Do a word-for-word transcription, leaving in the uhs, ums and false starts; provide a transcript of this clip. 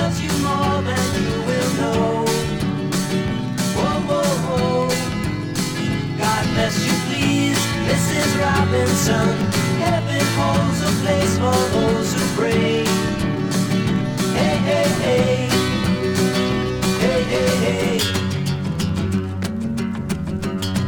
loves you more than you will know. Whoa, whoa, whoa. God bless you, please, Missus Robinson. Heaven holds a place for those who pray. Hey, hey, hey.